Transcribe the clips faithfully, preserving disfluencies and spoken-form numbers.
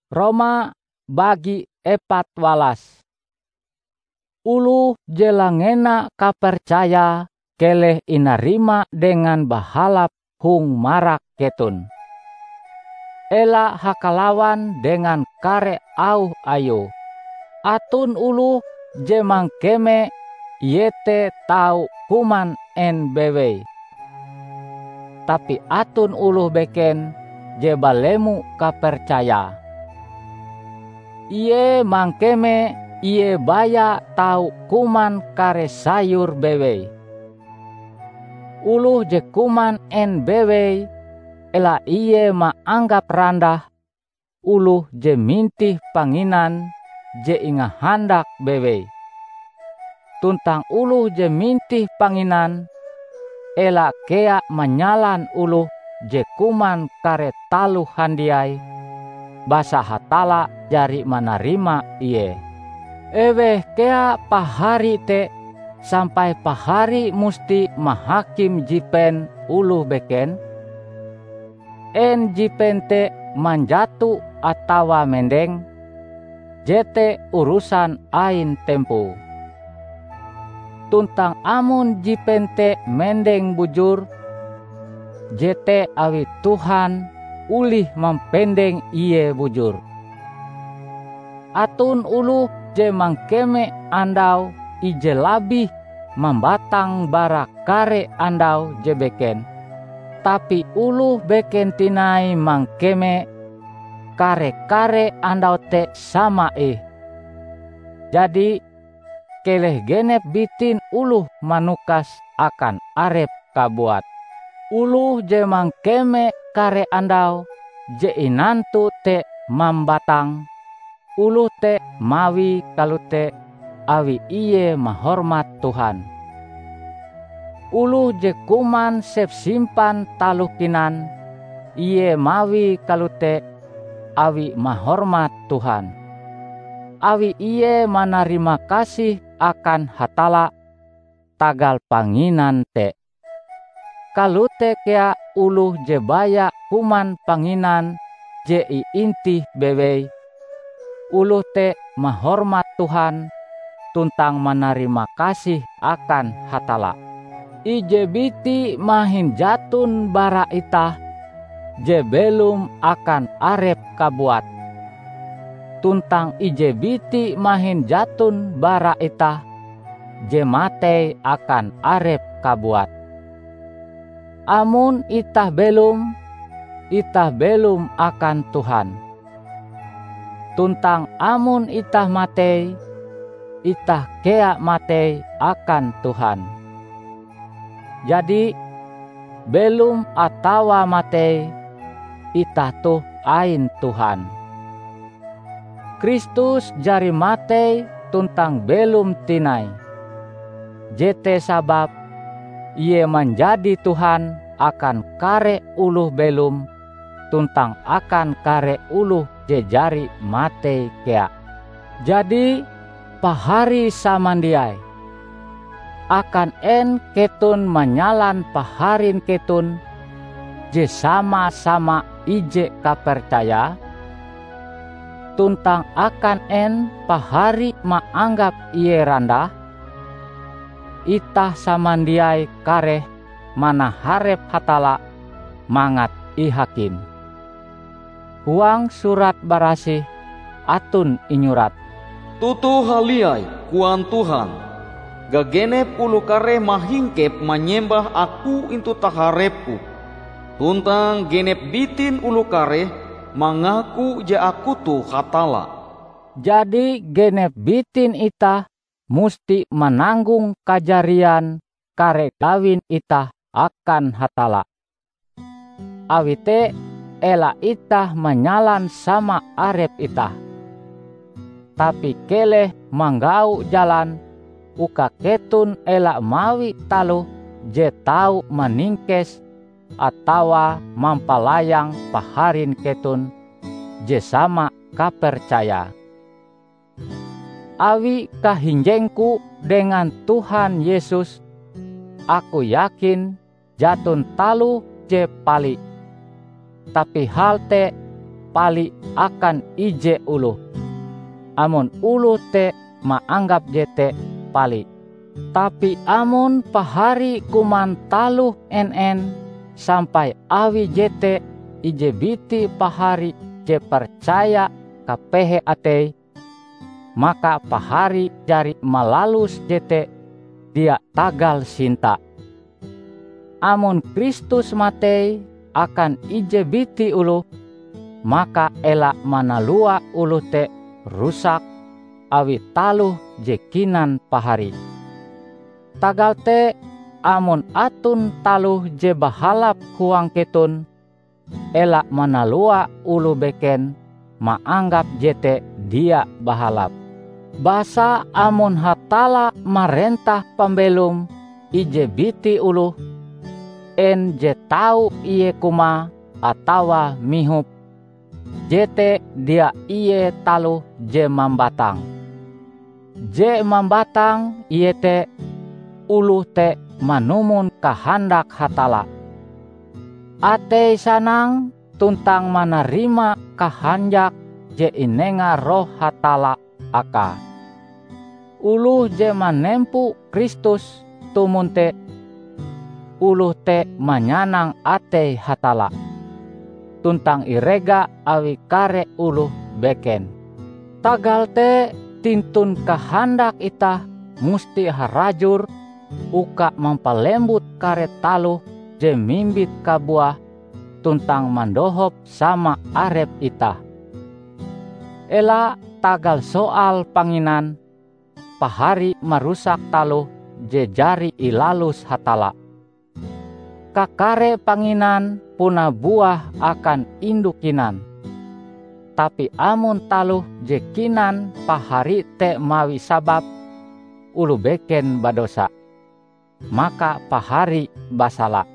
Roma bagi epat walas. Ulu jelangena kapercaya keleh inarima dengan bahalap hung marak ketun. Ela hakalawan dengan kare au ayo. Atun ulu je mangkeme yete tau kuman en bewe. Tapi atun ulu beken je balemu kapercaya. Iye mangkeme iye baya tau kuman kare sayur bewe. Uluh je kuman en bewe ela iye maanggap randah uluh je mintih panginan je inga handak bewe. Tuntang uluh je mintih panginan ela kea menyalan uluh je kuman kare talu handiai basa hatala jari manarima iye. Ewe kea pahari te sampai pahari musti mahakim jipen uluh beken. En jipen te manjatu atawa mendeng, jete urusan ain tempu. Tuntang amun jipen te mendeng bujur, jete awi Tuhan ulih mempendeng iye bujur. Atun ulu je mangkeme andau ije labih membatang bara kare andau je beken. Tapi ulu beken tinai mangkeme kare-kare andau te sama eh. Jadi keleh genep bitin uluh manukas akan arep kabuat. Uluh je mangkeme kare andau je inantu te mambatang. Uluh te mawi kalute awi iye mahormat Tuhan. Uluh je kuman sep simpan talukinan iye mawi kalute awi mahormat Tuhan. Awi iye manarima kasih akan hatala tagal panginan te. Kalute kea uluh je baya kuman panginan je iintih bewe. Uluh te mahormat Tuhan tuntang manarima kasih akan hatala. Ije biti mahin jatun bara itah je belum akan arep kabuat. Tuntang ije biti mahin jatun bara itah je mate akan arep kabuat. Amun itah belum, itah belum akan Tuhan. Tuntang amun itah mate, itah kea mate akan Tuhan. Jadi belum atawa mate, itah tuh ain Tuhan. Kristus jari mate tuntang belum tinai. Jete sabab iye menjadi Tuhan akan kare uluh belum tuntang akan kare uluh jejari mate kea. Jadi pahari samandiai akan en ketun menyalan paharin ketun je sama-sama ije kapercaya. Tuntang akan en pahari maanggap iye randah. Itah samandiai kareh mana harep hatala mangat ihakim. Huang surat barasih atun inyurat. Tutu haliai kuan Tuhan, gagenep ulu kare mahingkep menyembah aku intu taharepku. Tuntang genep bitin ulu kare mengaku ja aku tu hatala. Jadi genep bitin itah musti menanggung kajarian kare kawin itah akan hatala. Awite ela itah menyalan sama arep itah. Tapi keleh manggau jalan uka ketun ela mawi talu je tau meningkes atawa mampalayang paharin ketun je sama kapercaya. Awi kahinjengku dengan Tuhan Yesus, aku yakin jatun talu je pali. Tapi hal te pali akan ije uluh. Amun uluh te maanggap jete pali. Tapi amun pahari kuman taluh enen sampai awi jete ije biti pahari je percaya kapehe atei, maka pahari jari malalus jete dia tagal sinta. Amun Kristus matei akan ije biti uluh, maka elak manalua uluh te rusak awi taluh je kinan pahari. Tagal te amun atun taluh je bahalap huang ketun, elak manalua ulu beken maanggap jete dia bahalap. Basa amun hatala marentah pambelum ije biti ulu, en je tau iye kuma atawa mihup, jete dia iye taluh je mambatang. Je mambatang iye te uluh te manumun kahandak hatala. Atei sanang tuntang manarima kahandak je inenga roh hatala aka. Uluh je manempu Kristus tumun te uluh te manyanang atei hatala. Tuntang irega awi kare uluh beken. Tagal te tintun kahandak itah musti harajur uka mampalembut kare taluh je mimbit kabuah tuntang mandohop sama arep itah. Ela tagal soal panginan pahari marusak taluh je jari ilalus hatala. Kakare panginan puna buah akan indukinan. Tapi amun taluh je kinan pahari te mawi sabab ulu beken badosa, maka pahari basala.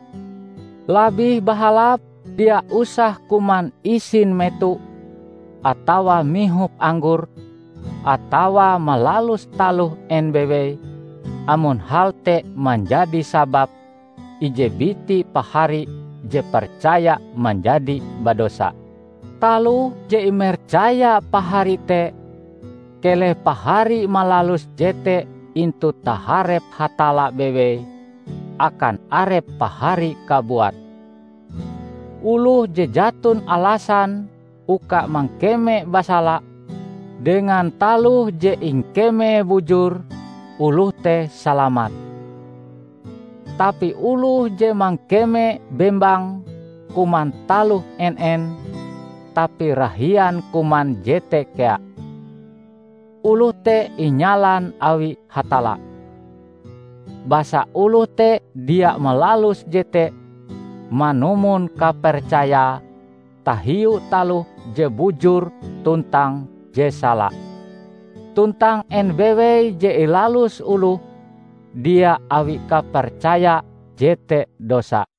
Labih bahalap dia usah kuman isin metu, atawa mihup anggur, atawa malalus taluh N B W, amun halte menjadi sabab ije biti pahari je percaya menjadi badosa. Taluh je imercaya pahari te, keleh pahari malalus jete intu taharep hatala bewe akan arep pahari kabuat. Uluh je jatun alasan uka mangkeme basala, dengan taluh je ingkeme bujur uluh te salamat. Tapi uluh je mangkeme bembang kuman taluh enen, tapi rahian kuman jete kea. Uluh te inyalan awi hatala. Basa uluh te dia melalus jete manumun kapercaya tahiu taluh je bujur tuntang je sala. Tuntang N B W je ilalus uluh dia awi kapercaya jete dosa.